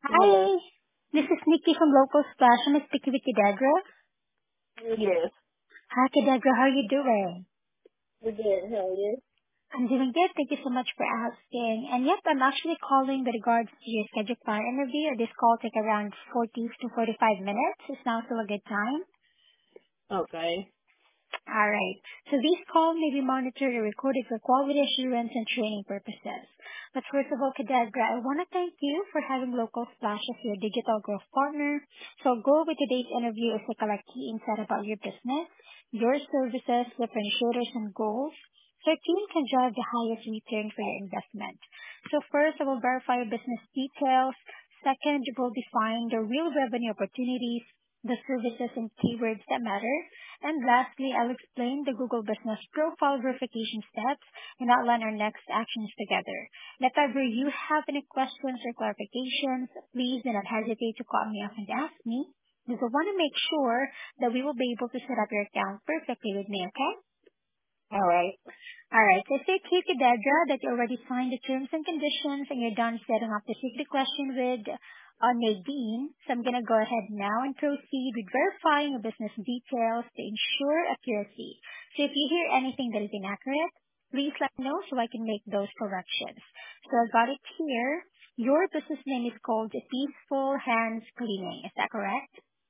Hello. Hi, this is Nikki from Local Splash. I'm speaking with Kedadra. Yes. Hi, Kedadra. How are you doing? We did. How are you? I'm doing good. Thank you so much for asking. And yep, I'm actually calling with regards to your scheduled client interview. This call will take around 40 to 45 minutes. Is now still a good time? Okay. All right. So these calls may be monitored or recorded for quality assurance and training purposes. But first of all, Kadadra, I want to thank you for having Local Splash as your digital growth partner. So goal with today's interview is to collect key insight about your business, your services, differentiators, and goals, so your team can drive the highest return for your investment. So first, I will verify your business details. Second, we'll define the real revenue opportunities, the services and keywords that matter. And lastly, I'll explain the Google Business Profile verification steps and outline our next actions together. And if ever you have any questions or clarifications, please do not hesitate to call me up and ask me, because I want to make sure that we will be able to set up your account perfectly with me, okay? All right. All right. So say to Kedadra that you already signed the terms and conditions and you're done setting up the secret question with Nadine. So I'm going to go ahead now and proceed with verifying the business details to ensure accuracy. So if you hear anything that is inaccurate, please let me know so I can make those corrections. So I got it here. Your business name is called Peaceful Hands Cleaning. Is that correct?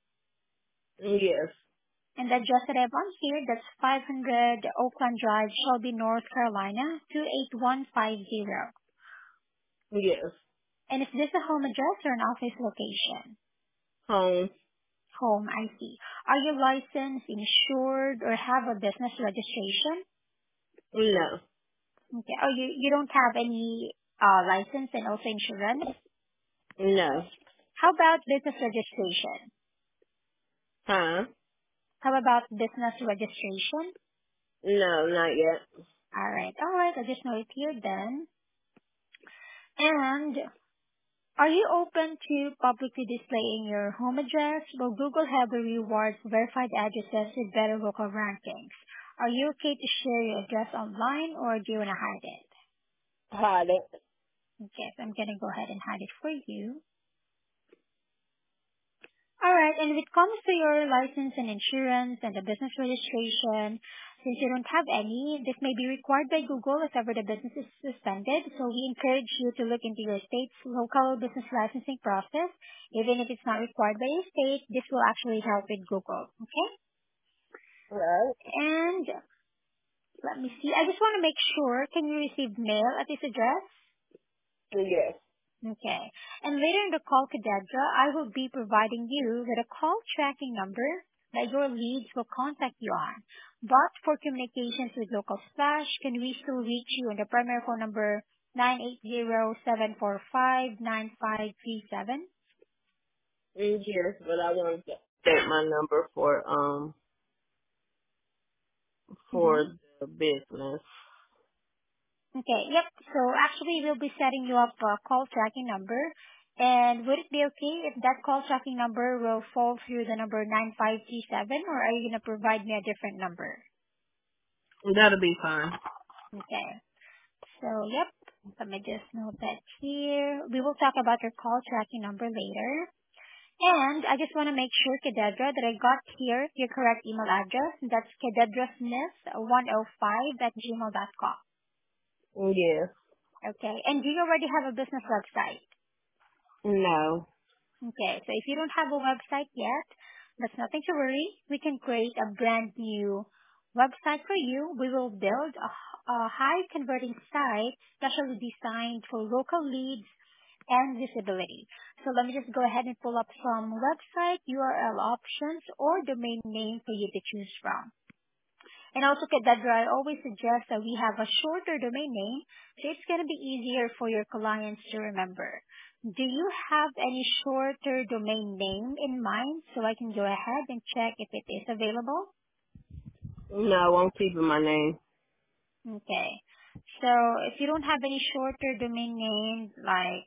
Yes. And the address that I have on here, that's 500 Oakland Drive, Shelby, North Carolina, 28150. Yes. And is this a home address or an office location? Home. Home, I see. Are you licensed, insured, or have a business registration? No. Okay. Oh, you don't have any license and also insurance? No. How about business registration? Huh? How about business registration? No, not yet. All right. All right. I just know it here then. And are you open to publicly displaying your home address? Will Google have the rewards verified addresses with better local rankings? Are you okay to share your address online or do you want to hide it? Hide it. Okay, so I'm going to go ahead and hide it for you. Alright, and when it comes to your license and insurance and the business registration, since you don't have any, this may be required by Google if ever the business is suspended, so we encourage you to look into your state's local business licensing process. Even if it's not required by your state, this will actually help with Google, okay? All right. And let me see, I just want to make sure, can you receive mail at this address? Yes. Okay. And later in the call, Kadadra, I will be providing you with a call tracking number that your leads will contact you on. But for communications with Local Splash, can we still reach you on the primary phone number 980-745-9537? Yes, but I want to get my number Mm-hmm. for the business. Okay, yep. So actually, we'll be setting you up a call tracking number. And would it be okay if that call tracking number will fall through the number 9537, or are you going to provide me a different number? That'll be fine. Okay. So, yep. Let me just note that here. We will talk about your call tracking number later. And I just want to make sure, Kedadra, that I got here your correct email address. That's kedadrasmith105 at gmail.com. Yes. Okay. And do you already have a business website? No. Okay. So if you don't have a website yet, that's nothing to worry. We can create a brand new website for you. We will build a high converting site specially designed for local leads and visibility. So let me just go ahead and pull up some website URL options or domain name for you to choose from. And also, Kedadra, I always suggest that we have a shorter domain name, so it's going to be easier for your clients to remember. Do you have any shorter domain name in mind so I can go ahead and check if it is available? No, I won't keep in my name. Okay. So if you don't have any shorter domain name, like,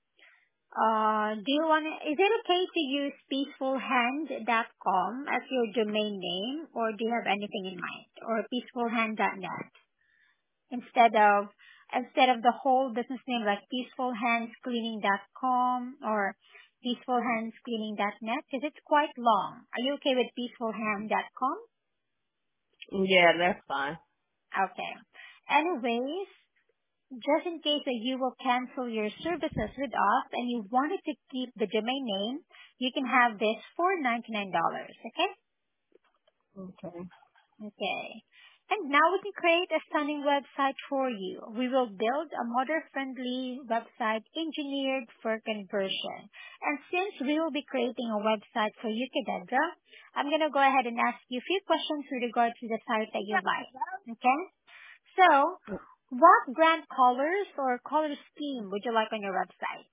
do you want to, is it okay to use peacefulhand.com as your domain name, or do you have anything in mind? Or peacefulhand.net? Instead of instead of the whole business name like peacefulhandscleaning.com or peacefulhandscleaning.net? Because it's quite long. Are you okay with peacefulhand.com? Yeah, that's fine. Okay. Anyways, just in case that you will cancel your services with us and you wanted to keep the domain name, you can have this for $99, okay? Okay. Okay. And now we can create a stunning website for you. We will build a mother-friendly website engineered for conversion. And since we will be creating a website for you, Kededra, I'm going to go ahead and ask you a few questions with regard to the site that you like. Okay? So, what brand colors or color scheme would you like on your website?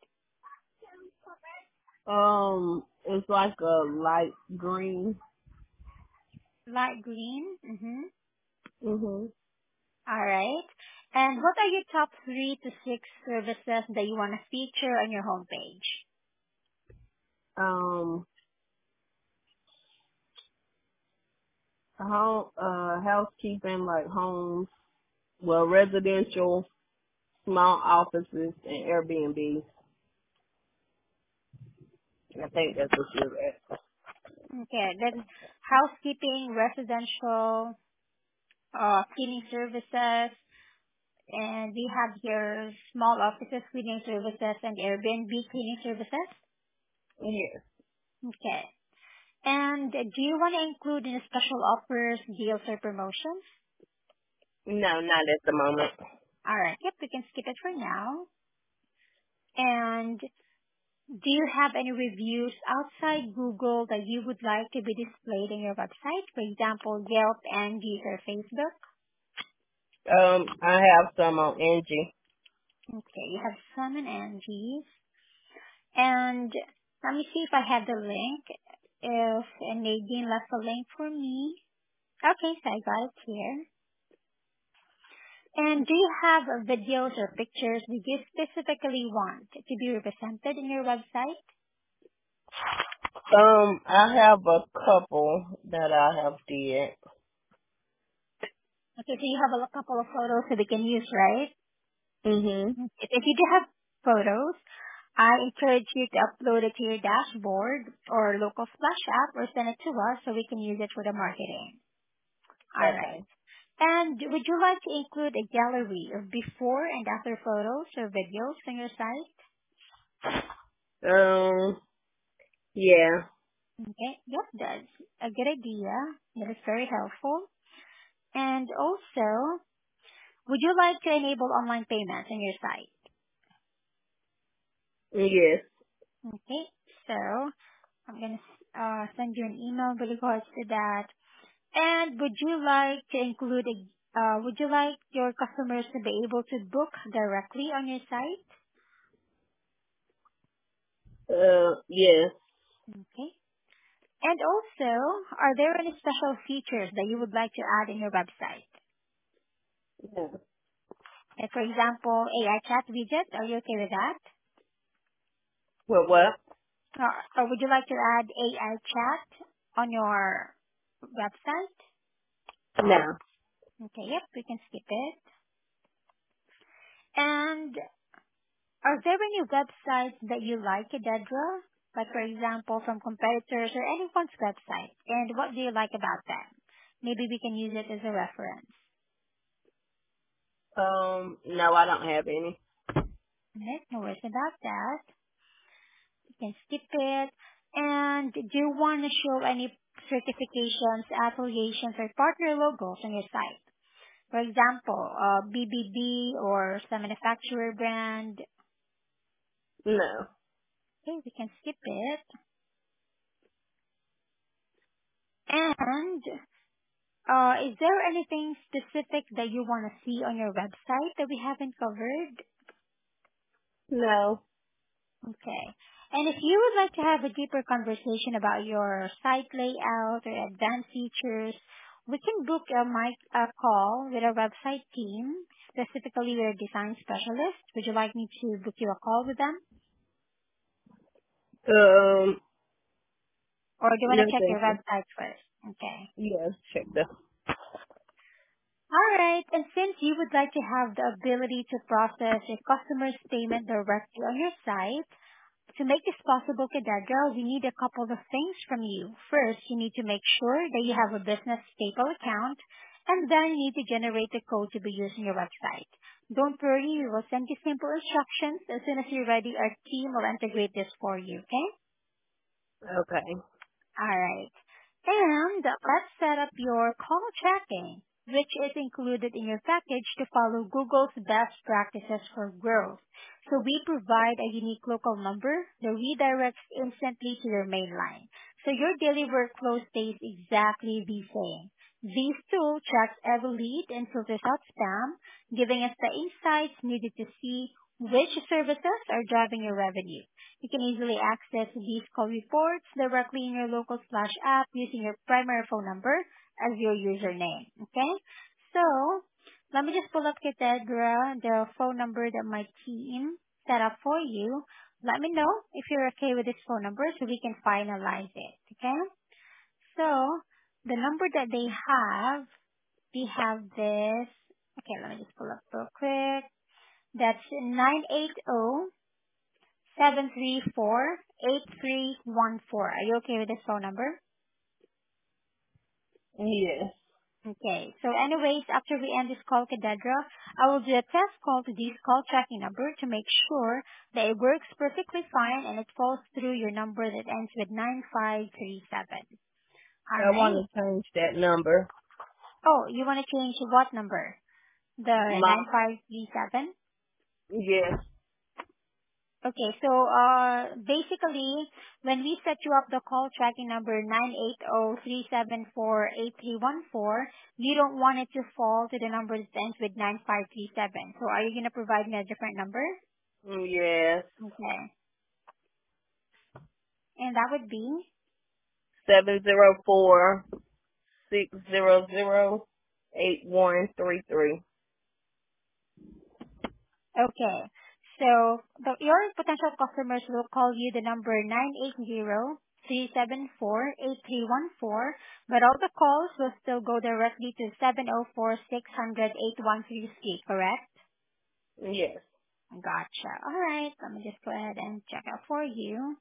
It's like a light green. Light green? Mm-hmm. Mhm. All right. And what are your top 3 to 6 services that you want to feature on your homepage? Um, housekeeping, like homes, well, residential, small offices, and Airbnb. I think that's what you're at. Okay, that's housekeeping, residential, cleaning services, and we have here small offices cleaning services and Airbnb cleaning services. Yes. Okay. And do you want to include any special offers, deals, or promotions? No, not at the moment. All right. Yep, we can skip it for now. And do you have any reviews outside Google that you would like to be displayed on your website? For example, Yelp, Angie, or Facebook? I have some on Angie. Okay, you have some and Angie's. And let me see if I have the link. If Nadine left a link for me. Okay, so I got it here. And do you have videos or pictures that you specifically want to be represented in your website? I have a couple that I have did. Okay, so you have a couple of photos that we can use, right? Mhm. If you do have photos, I encourage you to upload it to your dashboard or local Splash app or send it to us so we can use it for the marketing. All right. Okay. And would you like to include a gallery of before and after photos or videos on your site? Yeah. Okay. Yep, that's a good idea. That is very helpful. And also, would you like to enable online payments on your site? Yes. Okay. So I'm gonna send you an email with regards to that. And would you like your customers to be able to book directly on your site? Yes. Okay. And also, are there any special features that you would like to add in your website? Yeah. Like for example, AI chat widget, are you okay with that? What? Or would you like to add AI chat on your website? No. Okay, yep, we can skip it. And are there any websites that you like, Dedra? Like for example, from competitors or anyone's website? And what do you like about them? Maybe we can use it as a reference. No, I don't have any. Okay, no worries about that. You can skip it. And do you want to show any certifications, affiliations, or partner logos on your site? For example, BBB or some manufacturer brand. No. Okay, we can skip it. And is there anything specific that you want to see on your website that we haven't covered? No. Okay. And if you would like to have a deeper conversation about your site layout or advanced features, we can book a call with our website team, specifically your design specialist. Would you like me to book you a call with them? Um, Or do you want no, to check thank your you. website first? Okay. Yes, check that. Alright, and since you would like to have the ability to process your customer's payment directly on your site, to make this possible, Kadadra, we need a couple of things from you. First, you need to make sure that you have a business PayPal account, and then you need to generate the code to be used on your website. Don't worry, we will send you simple instructions. As soon as you're ready, our team will integrate this for you, okay? Okay. Alright. And let's set up your call tracking, which is included in your package to follow Google's best practices for growth. So we provide a unique local number that redirects instantly to your main line. So your daily workflow stays exactly the same. This tool tracks every lead and filters out spam, giving us the insights needed to see which services are driving your revenue. You can easily access these call reports directly in your local Splash app using your primary phone number as your username. Okay? So, let me just pull up Cathedra, the phone number that my team set up for you. Let me know if you're okay with this phone number so we can finalize it. Okay? So, the number that we have this. Okay, let me just pull up real quick. That's 980-734-8314. Are you okay with this phone number? Yes. Okay. So anyways, after we end this call, Kadedra, I will do a test call to this call tracking number to make sure that it works perfectly fine and it falls through your number that ends with 9537. All I want right. to change that number. Oh, you want to change what number? The My 9537? yes. Okay, so basically, when we set you up the call tracking number 980-374-8314, you don't want it to fall to the number that ends with 9537. So are you going to provide me a different number? Yes. Okay. And that would be? 704-600-8133. Okay. So your potential customers will call you the number 980-374-8314, but all the calls will still go directly to 704-600-8133, correct? Yes. Gotcha. All right. Let me just go ahead and check out for you.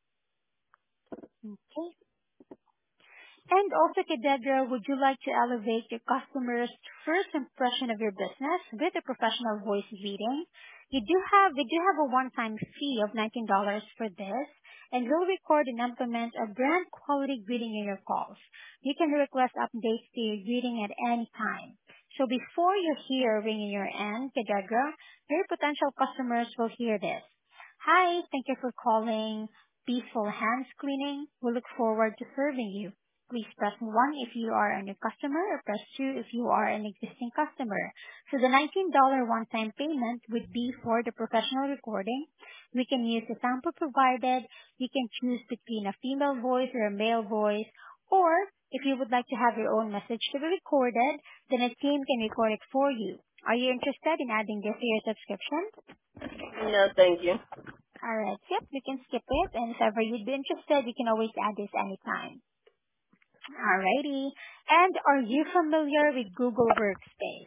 Okay. And also, Kededra, would you like to elevate your customers' first impression of your business with a professional voice reading? We do have a one-time fee of $19 for this, and we'll record and implement a brand quality greeting in your calls. You can request updates to your greeting at any time. So before you hear a ring in your end, Kededra, your potential customers will hear this. Hi, thank you for calling Peaceful Hands Cleaning. We look forward to serving you. Please press 1 if you are a new customer or press 2 if you are an existing customer. So the $19 one-time payment would be for the professional recording. We can use the sample provided. You can choose between a female voice or a male voice. Or if you would like to have your own message to be recorded, then a team can record it for you. Are you interested in adding this to your subscription? No, thank you. Alright, yep, you can skip it. And if ever you'd be interested, you can always add this anytime. Alrighty. And are you familiar with Google Workspace?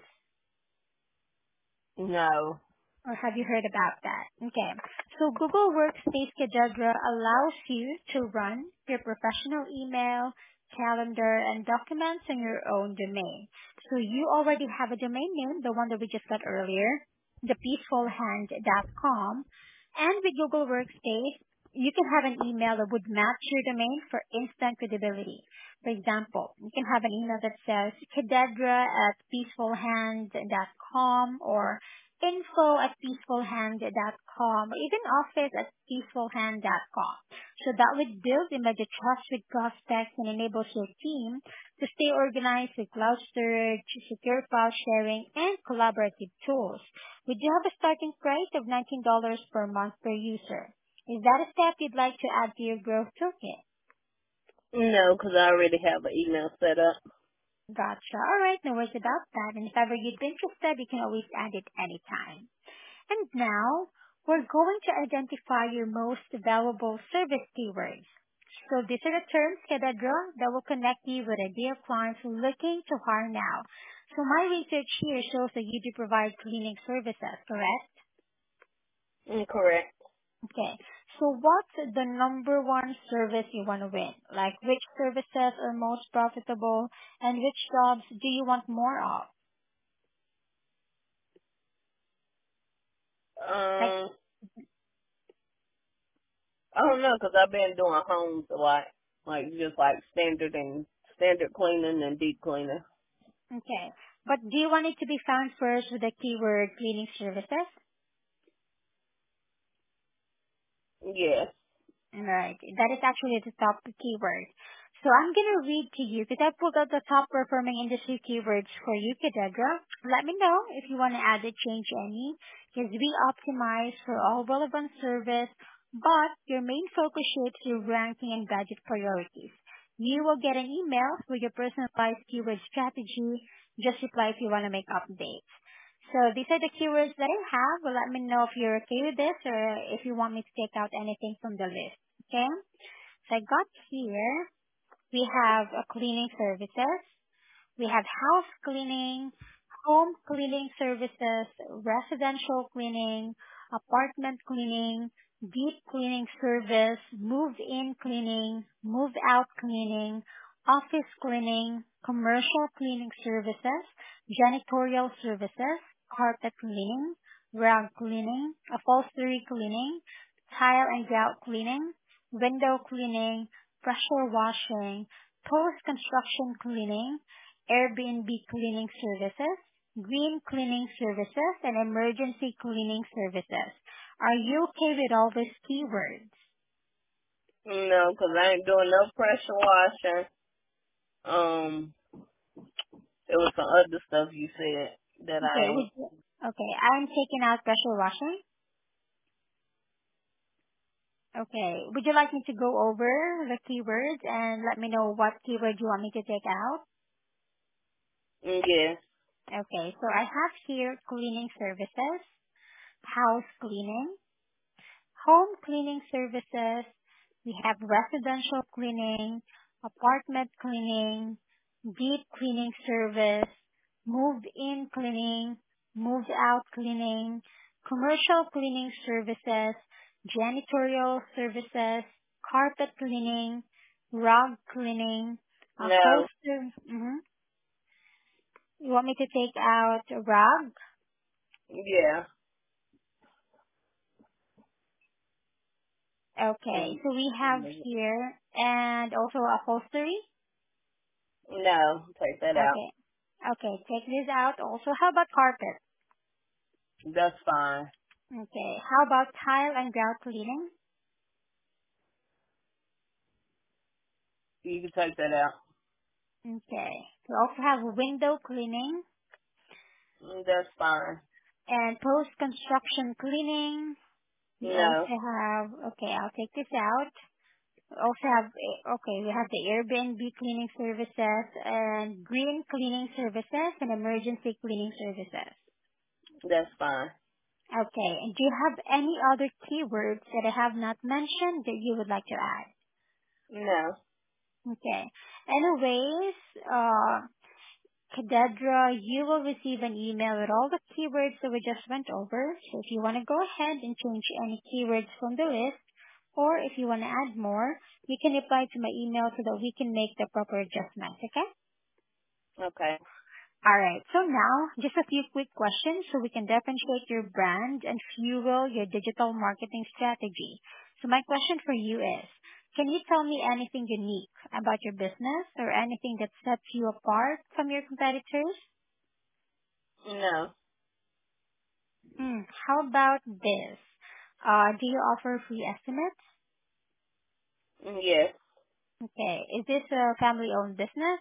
No. Or have you heard about that? Okay. So Google Workspace Kadadra allows you to run your professional email, calendar, and documents on your own domain. So you already have a domain name, the one that we just got earlier, thepeacefulhand.com. And with Google Workspace, you can have an email that would match your domain for instant credibility. For example, you can have an email that says kadadra@peacefulhand.com or info@peacefulhand.com, or even office@peacefulhand.com. So that would build immediate trust with prospects and enables your team to stay organized with cloud storage, secure file sharing, and collaborative tools. We do have a starting price of $19 per month per user. Is that a step you'd like to add to your growth toolkit? No, because I already have an email set up. Gotcha. All right, no worries about that. And if ever you'd be interested, you can always add it anytime. And now, we're going to identify your most valuable service keywords. So these are the terms, Kedadra, that will connect you with ideal clients looking to hire now. So my research here shows that you do provide cleaning services, correct? Correct. Okay. So what's the number one service you want to win? Like which services are most profitable and which jobs do you want more of? Like, Um, I don't know, cause I've been doing homes a lot, like just like standard cleaning and deep cleaning. okay. But do you want it to be found first with the keyword cleaning services? Yes. Right. That is actually the top keyword. So I'm going to read to you because I pulled out the top performing industry keywords for you, Kededra. Let me know if you want to add or change any because we optimize for all relevant service, but your main focus shapes your ranking and budget priorities. You will get an email with your personalized keyword strategy. Just reply if you want to make updates. So these are the keywords that I have. Well, let me know if you're okay with this or if you want me to take out anything from the list. Okay? So I got here, we have a cleaning services, we have house cleaning, home cleaning services, residential cleaning, apartment cleaning, deep cleaning service, move-in cleaning, move-out cleaning, office cleaning, commercial cleaning services, janitorial services, carpet cleaning, rug cleaning, upholstery cleaning, tile and grout cleaning, window cleaning, pressure washing, post-construction cleaning, Airbnb cleaning services, green cleaning services, and emergency cleaning services. Are you okay with all these keywords? No, cause I ain't doing no pressure washing. There was some other stuff you said that Okay, I ain't. okay, I'm taking out pressure washing. Okay, would you like me to go over the keywords and let me know what keyword you want me to take out? Yes. Okay, so I have here cleaning services, house cleaning, home cleaning services. We have residential cleaning, apartment cleaning, deep cleaning service, moved-in cleaning, moved-out cleaning, commercial cleaning services, janitorial services, carpet cleaning, rug cleaning, No. upholstery. You want me to take out rug? Yeah. Okay, Mm. so we have here, and also upholstery. No. Take that out. Okay. Okay, take this out also. How about carpet? That's fine. Okay. How about tile and grout cleaning? You can take that out. Okay. We also have window cleaning That's fine. and post-construction cleaning. We No. also have, okay, I'll take this out. We also have, okay, we have the Airbnb cleaning services and green cleaning services and emergency cleaning services. That's fine. Okay. And do you have any other keywords that I have not mentioned that you would like to add? No. Okay. Anyways, Kadedra, you will receive an email with all the keywords that we just went over. So if you want to go ahead and change any keywords from the list, or if you want to add more, you can reply to my email so that we can make the proper adjustments, okay? Okay. Alright, so now, just a few quick questions so we can differentiate your brand and fuel your digital marketing strategy. So my question for you is, can you tell me anything unique about your business or anything that sets you apart from your competitors? No. How about this? Do you offer free estimates? Yes. Okay, is this a family-owned business?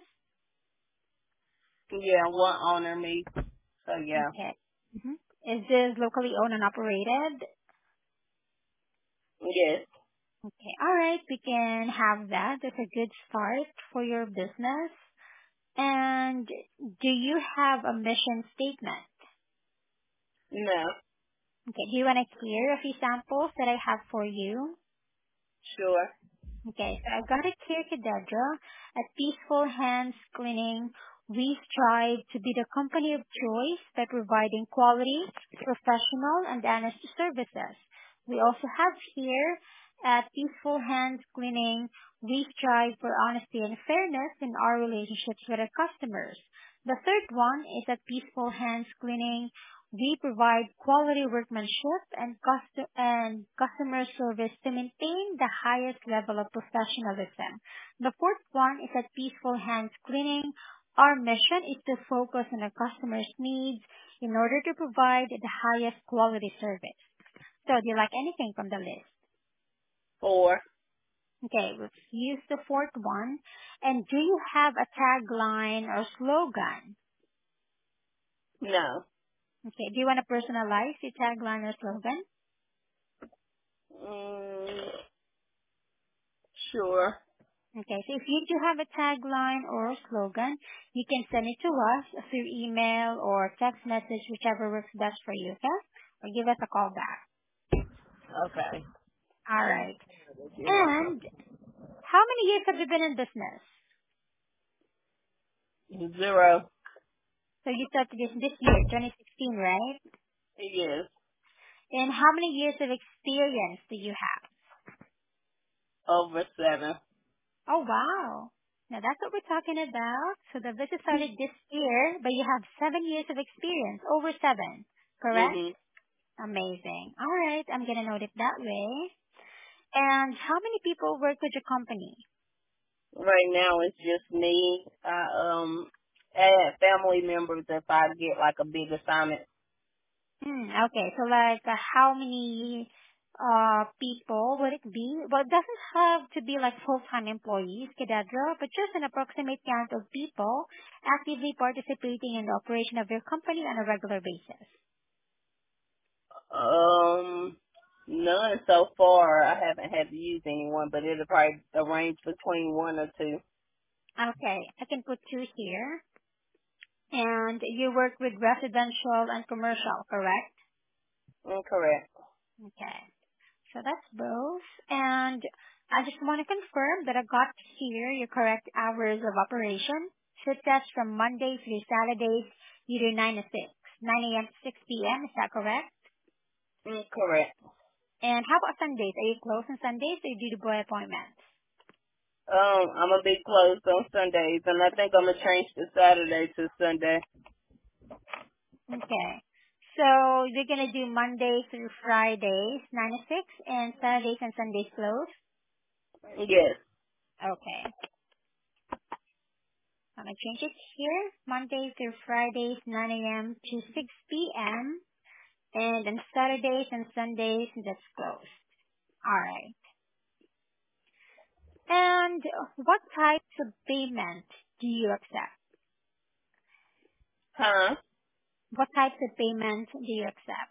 Yeah. One owner me. So yeah. Okay. Is this locally owned and operated? Yes. Okay. All right. We can have that. That's a good start for your business. And do you have a mission statement? No. Okay. Do you want to hear a few samples that I have for you? Sure. Okay, so I got it here, Kededra. At Peaceful Hands Cleaning, we strive to be the company of choice by providing quality, professional, and honest services. We also have here at Peaceful Hands Cleaning, we strive for honesty and fairness in our relationships with our customers. The third one is at Peaceful Hands Cleaning, we provide quality workmanship and customer service to maintain the highest level of professionalism. The fourth one is at Peaceful Hands Cleaning. Our mission is to focus on our customers' needs in order to provide the highest quality service. So, do you like anything from the list? 4. Okay, let's use the fourth one. And do you have a tagline or slogan? No. Okay, do you want to personalize your tagline or slogan? Mm, sure. Okay, so if you do have a tagline or a slogan, you can send it to us through email or text message, whichever works best for you, okay? Or give us a call back. Okay. All right. And how many years have you been in business? 0. So you started this year, 2016, right? Yes. And how many years of experience do you have? Over 7. Oh, wow. Now that's what we're talking about. So the business started this year, but you have 7 years of experience, over 7, correct? Mhm. Amazing. All right, I'm gonna note it that way. And how many people work with your company? Right now it's just me. I add family members if I get like a big assignment. Okay, so like how many people would it be? Well, it doesn't have to be like full-time employees, Kedadra, but just an approximate count of people actively participating in the operation of your company on a regular basis. Um, none so far. I haven't had to use anyone, but it'll probably range between 1 or 2. Okay, I can put 2 here. And you work with residential and commercial, correct? Incorrect. Okay. So that's both. And I just want to confirm that I got here your correct hours of operation. Shift test from Monday through Saturdays, either 9 to 6, 9 a.m. to 6 p.m. Is that correct? Incorrect. And how about Sundays? Are you closed on Sundays or do you do boy appointments? I'm a bit closed on Sundays, and I think I'm gonna change the Saturday to Sunday. Okay. So you're going to do Monday through Fridays, 9 to 6, and Saturdays and Sundays closed? Yes. Okay. I'm going to change it here. Monday through Fridays, 9 a.m. to 6 p.m. And on Saturdays and Sundays, that's closed. Alright. And what types of payment do you accept? Huh? What types of payment do you accept?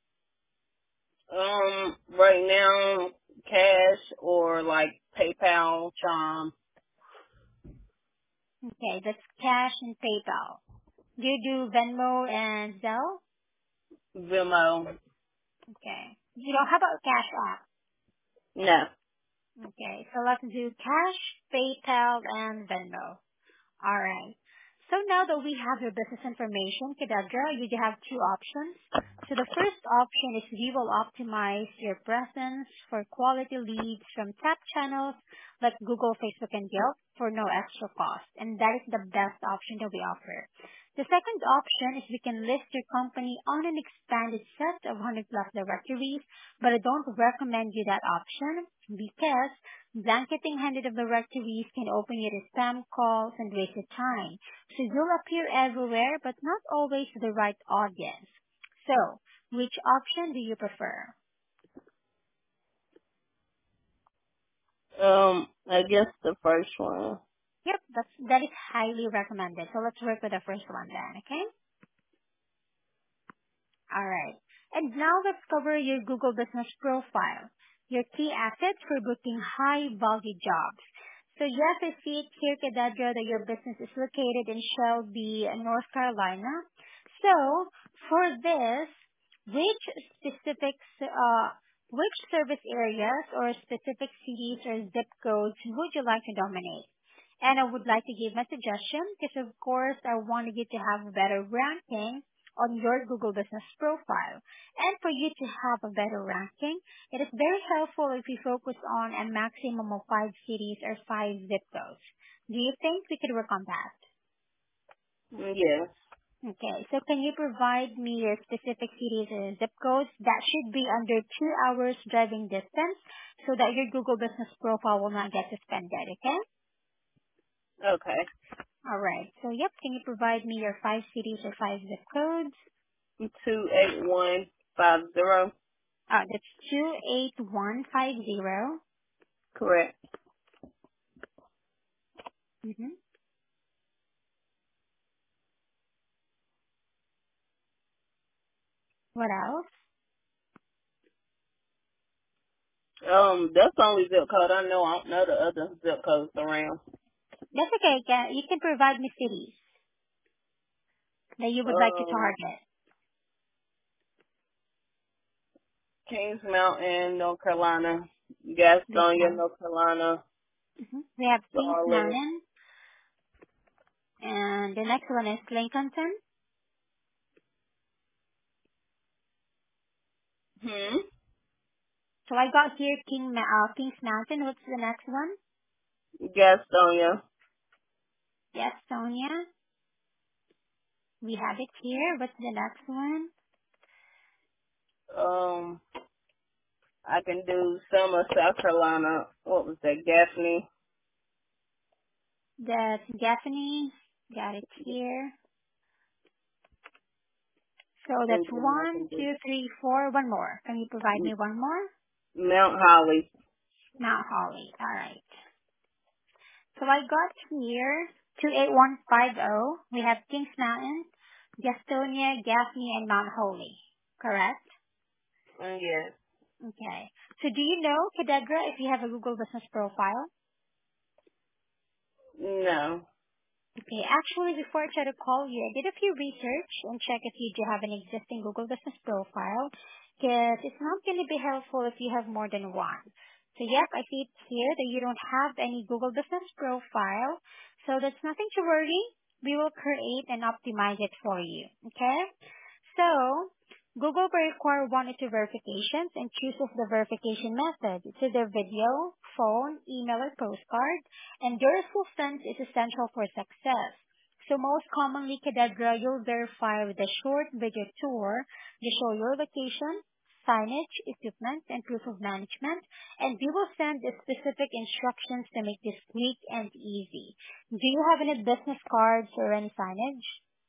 Right now, cash or like PayPal, Chime, Okay, that's cash and PayPal. Do you do Venmo and Zelle? Venmo. Okay. How about Cash App? No. Okay, so let's do cash, PayPal, and Venmo. All right. So now that we have your business information, Kadadra, you have two options. So the first option is we will optimize your presence for quality leads from top channels like Google, Facebook, and Yelp for no extra cost. And that is the best option that we offer. The second option is we can list your company on an expanded set of 100 plus directories, but I don't recommend you that option because blanketing 100 of directories can open you to spam calls and waste your time. So you'll appear everywhere, but not always to the right audience. So, which option do you prefer? I guess the first one. Yep, that is highly recommended. So let's work with the first one then, okay? All right. And now let's cover your Google Business Profile, your key assets for booking high-value jobs. So yes, I see it here, Kadadra, that your business is located in Shelby, North Carolina. So for this, which specific Which service areas or specific cities or zip codes would you like to dominate? And I would like to give my suggestion because, of course, I wanted you to have a better ranking on your Google Business Profile. And for you to have a better ranking, it is very helpful if you focus on a maximum of 5 cities or 5 zip codes. Do you think we could work on that? Yes. Okay, so can you provide me your specific cities and zip codes that should be under 2 hours driving distance so that your Google Business Profile will not get suspended, okay? Okay. All right. So, yep, can you provide me your 5 cities or 5 zip codes? 28150. That's 28150. Correct. Mm-hmm. What else? That's the only zip code I know. I don't know the other zip codes around. That's okay. You can provide me cities that you would like to Um, target. Kings Mountain, North Carolina. This Gastonia, one. North Carolina. Mm-hmm. We have Kings Charlotte. Mountain, and the next one is Lincolnton. So I got here Kings Mountain. What's the next one? Gastonia. Yes, Sonia. We have it here. What's the next one? Um, I can do Summer, South Carolina. What was that? Gaffney. That's Gaffney. Got it here. So that's And then I one, can do two, three, four. One more. Can you provide me one more? Mount Holly. Mount Holly. All right. So I got here 28150. We have Kings Mountain, Gastonia, Gaffney, and Mount Holly. Correct? Yes. Okay. So do you know, Kadedra, if you have a Google Business Profile? No. Okay, actually, before I try to call you, I did a few research and check if you do have an existing Google Business Profile, because it's not going to be helpful if you have more than one. So yep, I see it here that you don't have any Google Business Profile, so that's nothing to worry. We will create and optimize it for you, okay? So, Google will require one or two verifications and chooses the verification method. It's either video, phone, email, or postcard, and your assistance is essential for success. So most commonly, Kadedra, you'll verify with a short video tour to show your location, signage, equipment, and proof of management, and we will send the specific instructions to make this quick and easy. Do you have any business cards or any signage?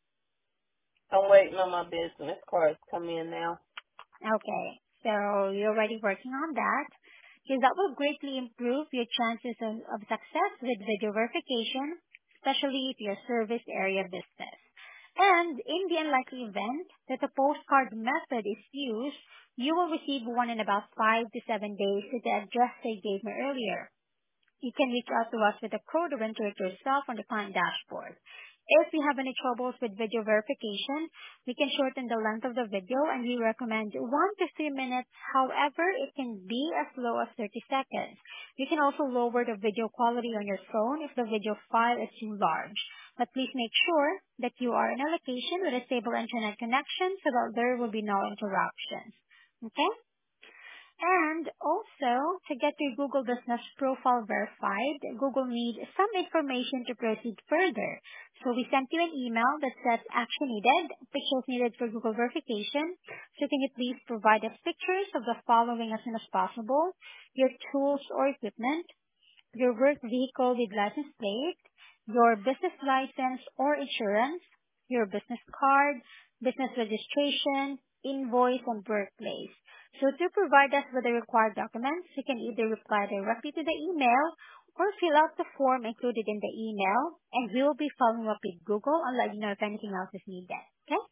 I'm waiting on my business cards to come in now. Okay, so you're already working on that. Because that will greatly improve your chances of success with video verification, especially if you're a service area business. And in the unlikely event that the postcard method is used, you will receive one in about 5 to 7 days to the address I gave me earlier. You can reach out to us with a code or enter it yourself on the client dashboard. If you have any troubles with video verification, we can shorten the length of the video and we recommend 1 to 3 minutes. However, it can be as low as 30 seconds. You can also lower the video quality on your phone if the video file is too large. But please make sure that you are in a location with a stable internet connection so that there will be no interruptions. Okay? And also, to get your Google Business Profile verified, Google needs some information to proceed further. So we sent you an email that says action needed, pictures needed for Google verification. So can you please provide us pictures of the following as soon as possible: your tools or equipment, your work vehicle with license plate, your business license or insurance, your business card, business registration, invoice, and workplace. So to provide us with the required documents, you can either reply directly to the email or fill out the form included in the email, and we will be following up with Google and let you know if anything else is needed. Okay?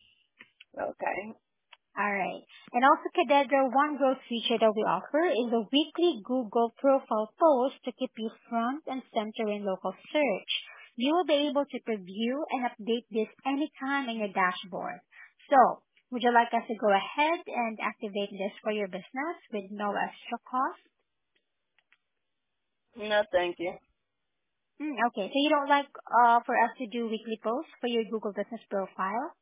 Okay. All right. And also, Kadedra, one growth feature that we offer is a weekly Google profile post to keep you front and center in local search. You will be able to preview and update this anytime in your dashboard. So, Would you like us to go ahead and activate this for your business with no extra cost? No, thank you. Okay, so you don't like for us to do weekly posts for your Google Business profile?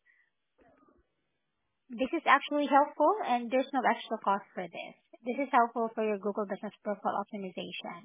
This is actually helpful and there's no extra cost for this. This is helpful for your Google Business profile optimization.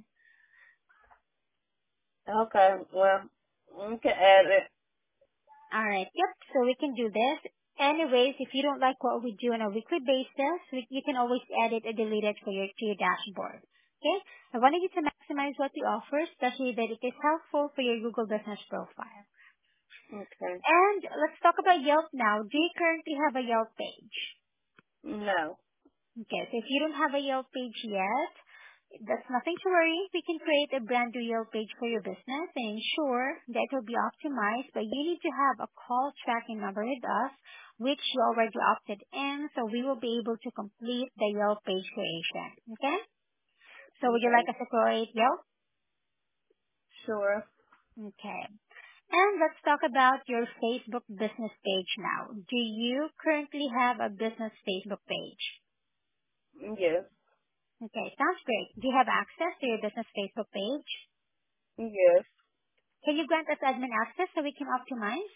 Okay, well, you can add it. Alright, yep, so we can do this. Anyways, if you don't like what we do on a weekly basis, you can always edit or delete it to your dashboard. Okay? I wanted you to maximize what we offer, especially that it is helpful for your Google Business profile. Okay. And let's talk about Yelp now. Do you currently have a Yelp page? No. Okay, so if you don't have a Yelp page yet, that's nothing to worry. We can create a brand new Yelp page for your business and ensure that it will be optimized, but you need to have a call tracking number with us, which you already opted in, so we will be able to complete the Yelp page creation. Okay? So would you Okay. like us to create Yelp? Sure. Okay. And let's talk about your Facebook business page now. Do you currently have a business Facebook page? Yes. Okay, sounds great. Do you have access to your business Facebook page? Yes. Can you grant us admin access so we can optimize?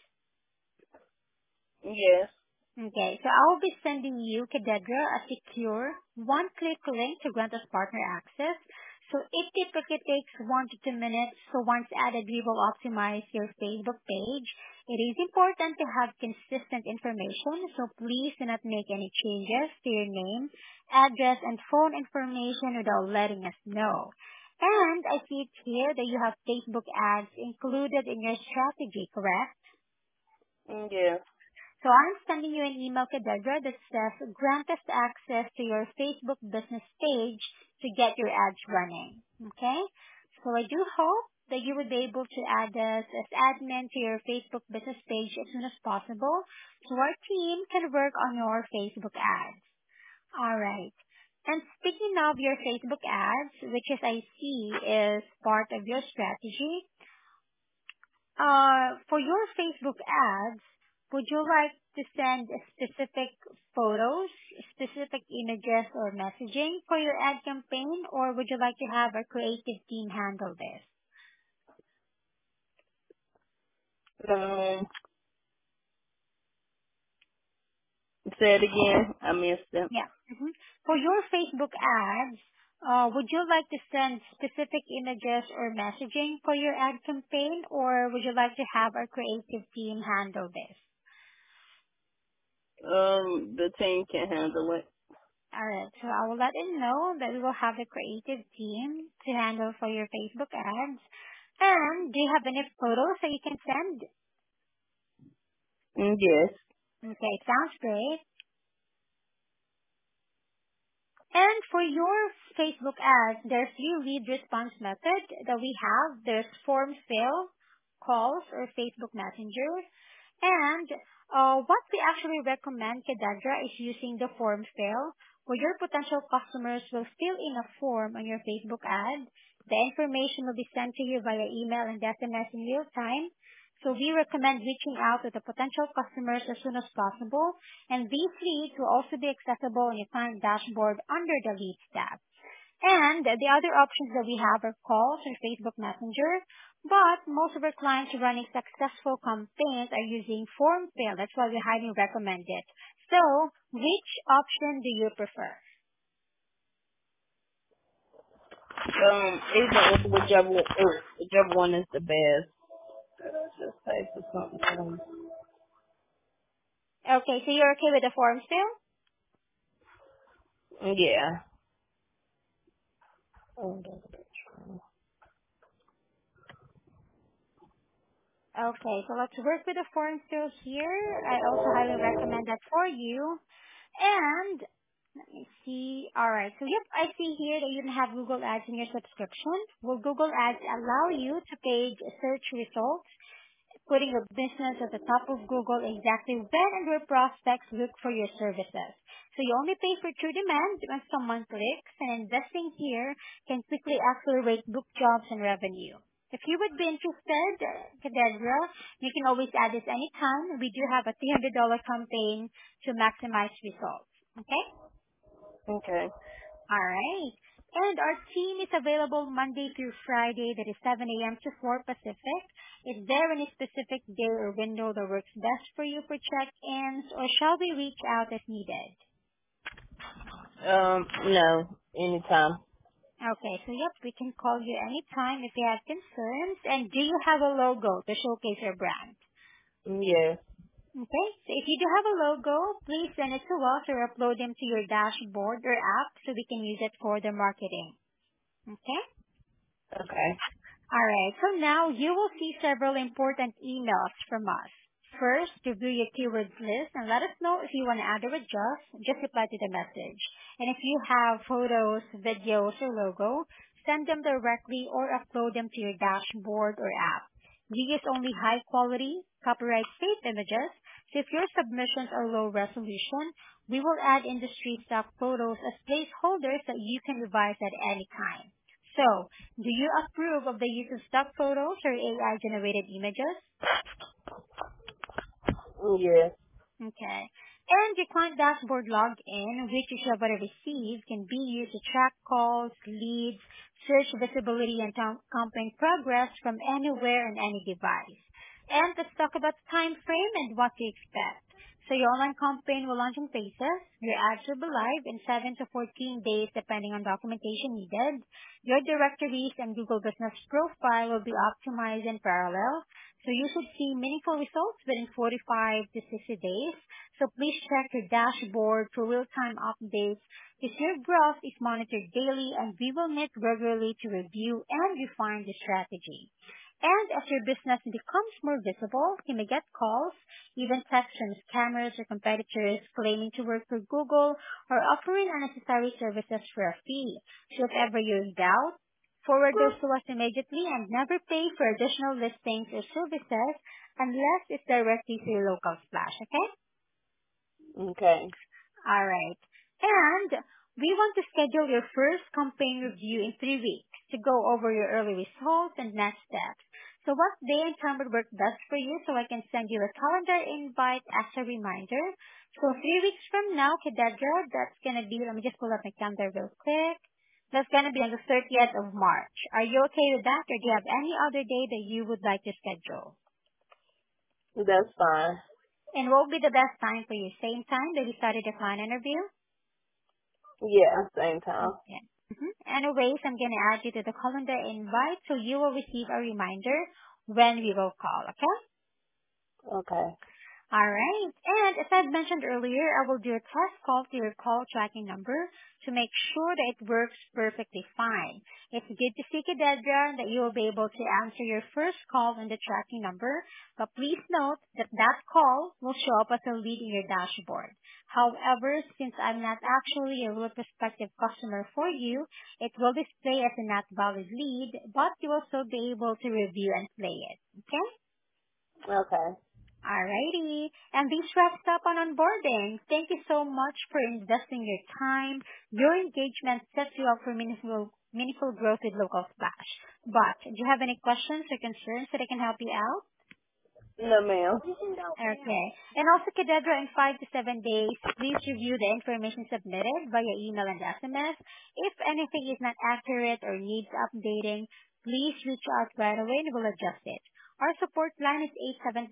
Yes. Okay, so I will be sending you, Kadedra, a secure one-click link to grant us partner access. So it typically takes 1 to 2 minutes. So once added, we will optimize your Facebook page. It is important to have consistent information, so please do not make any changes to your name, address, and phone information without letting us know. And I see it here that you have Facebook ads included in your strategy, correct? Yes. So I'm sending you an email, Kadedra, that says grant us access to your Facebook business page to get your ads running. Okay? So I do hope that you would be able to add us as admin to your Facebook business page as soon as possible so our team can work on your Facebook ads. Alright. And speaking of your Facebook ads, which as I see is part of your strategy, for your Facebook ads, would you like to send specific photos, specific images, or messaging for your ad campaign, or would you like to have a creative team handle this? Um, say it again. I missed it. Yeah. For your Facebook ads, would you like to send specific images or messaging for your ad campaign, or would you like to have our creative team handle this? The team can handle it. Alright, so I will let them know that we will have a creative team to handle for your Facebook ads. And do you have any photos that you can send? Yes. Okay, sounds great. And for your Facebook ads, there's few lead response method that we have. There's form fill, calls, or Facebook Messenger. And what we actually recommend, Kadadra, is using the form fill, where your potential customers will fill in a form on your Facebook ad. The information will be sent to you via email and SMS in real time. So we recommend reaching out to the potential customers as soon as possible, and these leads will also be accessible on your client dashboard under the Leads tab. And the other options that we have are calls and Facebook Messenger, but most of our clients running successful campaigns are using form fill. That's why we highly recommend it. So, which option do you prefer? Whichever one is the best. Let's just pay for something else. Okay, so you're okay with the form fill? Yeah. Okay, so let's work with the form fill here. I also highly recommend that for you. And let me see. All right. So yep, I see here that you don't have Google Ads in your subscription. Will Google Ads allow you to page search results, putting your business at the top of Google exactly when and where prospects look for your services? So you only pay for true demand when someone clicks, and investing here can quickly accelerate book jobs and revenue. If you would be interested, Cadedra, you can always add this anytime. We do have a $300 campaign to maximize results. Okay? Okay. All right. And our team is available Monday through Friday, that is 7 a.m. to 4 Pacific. Is there any specific day or window that works best for you for check-ins, or shall we reach out as needed? No, anytime. Okay, so yep, we can call you anytime if you have concerns. And do you have a logo to showcase your brand? Yes. Okay, so if you do have a logo, please send it to us or upload them to your dashboard or app so we can use it for the marketing. Okay? Okay. Alright, so now you will see several important emails from us. First, review your keywords list and let us know if you want to add or adjust. Just reply to the message. And if you have photos, videos, or logo, send them directly or upload them to your dashboard or app. We use only high quality, copyright safe images. So if your submissions are low resolution, we will add industry stock photos as placeholders that you can revise at any time. So, do you approve of the use of stock photos or AI-generated images? Yes. Okay. And your client dashboard login, which you should have already received, can be used to track calls, leads, search visibility, and campaign progress from anywhere and any device. And let's talk about the time frame and what to expect. So your online campaign will launch in phases. Your ads will be live in 7 to 14 days depending on documentation needed. Your directories and Google Business Profile will be optimized in parallel. So you should see meaningful results within 45 to 60 days. So please check your dashboard for real-time updates because your growth is monitored daily and we will meet regularly to review and refine the strategy. And as your business becomes more visible, you may get calls, even texts from scammers or competitors claiming to work for Google or offering unnecessary services for a fee. So if ever you're in doubt, forward those to us immediately and never pay for additional listings or services unless it's directly to your local splash, okay? Okay. All right. And we want to schedule your first campaign review in 3 weeks to go over your early results and next steps. So what day and time would work best for you so I can send you a calendar invite as a reminder? So 3 weeks from now, Kadedra, that's going to be, let me just pull up my calendar real quick. That's going to be on the 30th of March. Are you okay with that, or do you have any other day that you would like to schedule? That's fine. And what will be the best time for you? Same time that we started the client interview? Yeah, same time. Okay. Anyways, I'm going to add you to the calendar invite so you will receive a reminder when we will call, okay? Okay. All right. And as I mentioned earlier, I will do a test call to your call tracking number to make sure that it works perfectly fine. It's good to see, Kadedra, that you will be able to answer your first call on the tracking number, but please note that that call will show up as a lead in your dashboard. However, since I'm not actually a real prospective customer for you, it will display as a not valid lead, but you will still be able to review and play it. Okay? Okay. Alrighty. And this wraps up on onboarding. Thank you so much for investing your time. Your engagement sets you up for meaningful growth with Local Splash. But do you have any questions or concerns that I can help you out? No, ma'am. Okay. And also, Kadedra, in 5 to 7 days, please review the information submitted via email and SMS. If anything is not accurate or needs updating, please reach out right away and we'll adjust it. Our support line is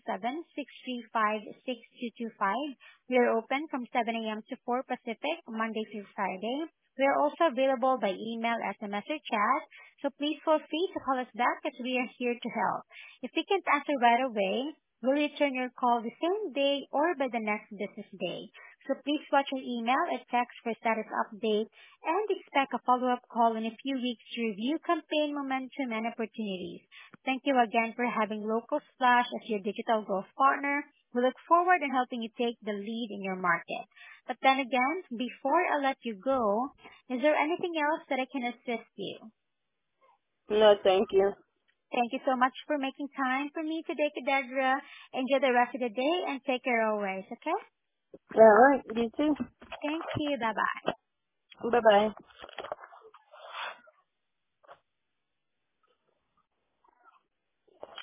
877-635-6225. We are open from 7 a.m. to 4 Pacific, Monday through Friday. We are also available by email, SMS, or chat, so please feel free to call us back as we are here to help. If we can't answer right away, we'll return your call the same day or by the next business day. So please watch your email or text for status update and expect a follow-up call in a few weeks to review campaign momentum and opportunities. Thank you again for having Local Splash as your digital growth partner. We look forward to helping you take the lead in your market. But then again, before I let you go, is there anything else that I can assist you? No, thank you. Thank you so much for making time for me today, Kadedra. Enjoy the rest of the day and take care always, okay? All right. You too. Thank you. Bye-bye. Bye-bye.